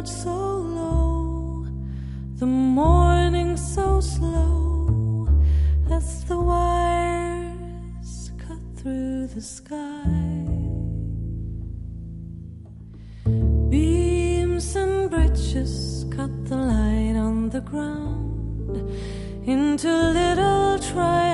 cloud so low, the morning so slow, as the wires cut through the sky. Beams and bridges cut the light on the ground into little triangles